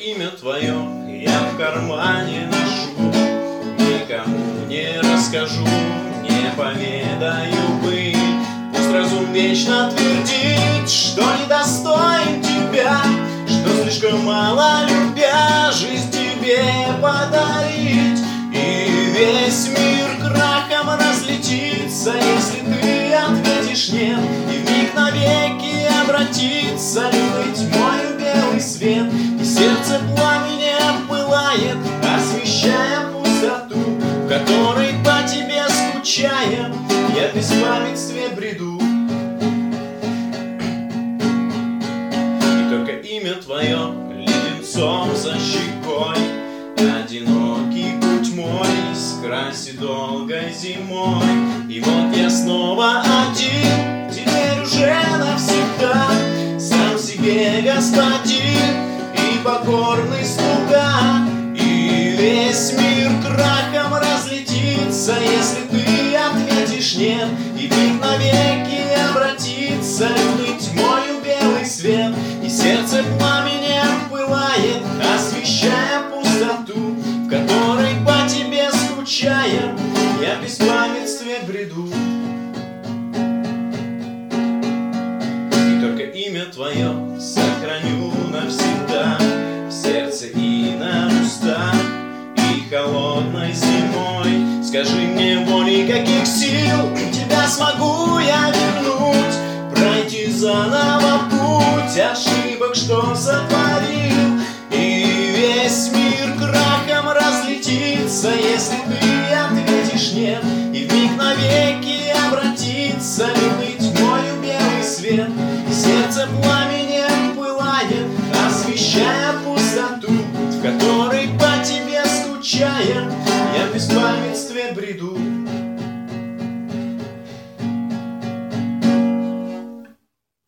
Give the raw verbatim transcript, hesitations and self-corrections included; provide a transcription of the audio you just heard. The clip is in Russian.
имя твое я в кармане ношу, никому не расскажу, не поведаю быль. Пусть разум вечно твердит, что недостоин тебя, что слишком мало любя жизнь тебе подарить. И весь мир крахом разлетится, если ты ответишь нет, и вмиг навеки обратится лютой тьмою белый свет. И сердце пламенем пылает, освещая пустоту, в которой по тебе скучая я в беспамятстве бреду. И только имя твое леденцом за щекой одинокий путь мой скрасит долгой зимой. И вот я снова один, теперь уже навсегда, сам себе господин и покорный слуга. И весь мир крахом разлетится, если ты ответишь нет, и вмиг навеки обратится лютой тьмою белый свет. И сердце пламенем пылает, освещая пустоту, в которой по тебе скучая я в беспамятстве бреду. И только имя твое сохраню навсегда в сердце и на устах, и холодной зимой. Скажи мне, волей каких сил тебя смогу я вернуть, пройти заново путь ошибок, что сотворил. И весь мир крахом разлетится, если ты ответишь нет, и вмиг навеки обратится лютой тьмою белый свет. И сердце пламенем пылает, освещая пустоту, в которой по тебе скучая я в беспамятстве бреду.